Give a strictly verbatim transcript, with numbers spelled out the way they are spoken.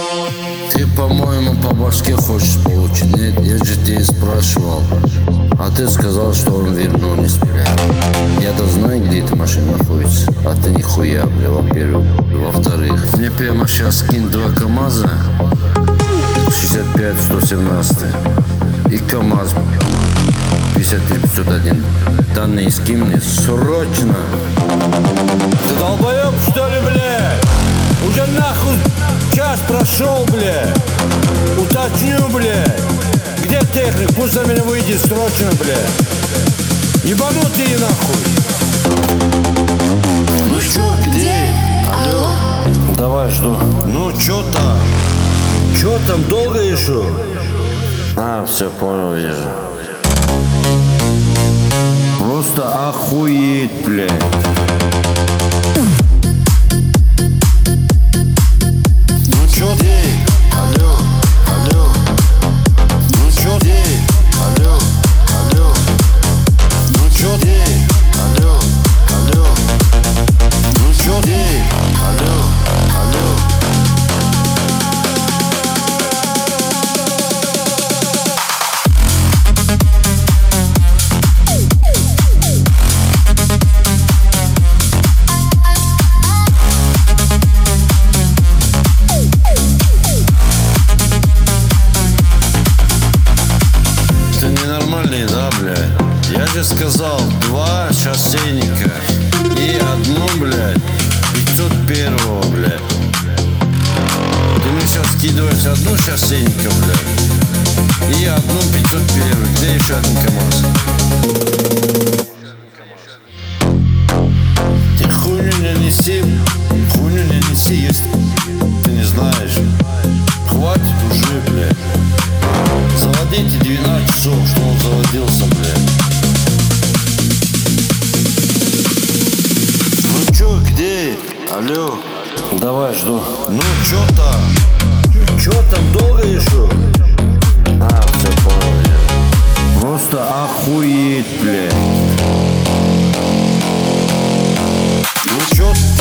Ты, по-моему, по башке хочешь получить. Нет, я же тебя спрашивал. А ты сказал, что он вернулись, бля. Я-то знаю, где эта машина находится. А ты нихуя, бля, во-первых. Во-вторых, мне прямо сейчас скинь два КамАЗа шестьдесят пять сто семнадцать и КамАЗ пятьдесят три пятьсот один. Данные скинь мне срочно. Ты долбоёб, что ли, блядь? Уже нахуй час прошел, блядь. Уточню, блядь. Где техник? Пусть за меня выйдет срочно, блядь. Ебанутые нахуй. Ну чё, где? Алло. Давай, жду. Ну, чё там? Чё там, долго еще? А, все, понял, вижу. Просто охуеть, блядь. Ну чё ты? Алло, алло. Ну чё ты? Алло, алло. Ну чё ты? Алло, алло. Ну чё ты? Алло, алло. Ты ненормальный, да, блядь? Я же сказал, два шоссейника и одну, блядь, пятьсот первого, блядь. Ты мне сейчас скидываешь одну шоссейника, блядь, и одну пятьсот первый. Где еще один КамАЗ? Ты хуйню не неси, хуйню не неси, если ты не знаешь. Хватит уже, блядь. Заводите двенадцать часов, что он заводился, блядь. Ну чё, где? Алло. Давай, жду. Ну чё там? Чё там, долго еще? А, все, понял, вижу. Просто охуеть, блядь. Ну чё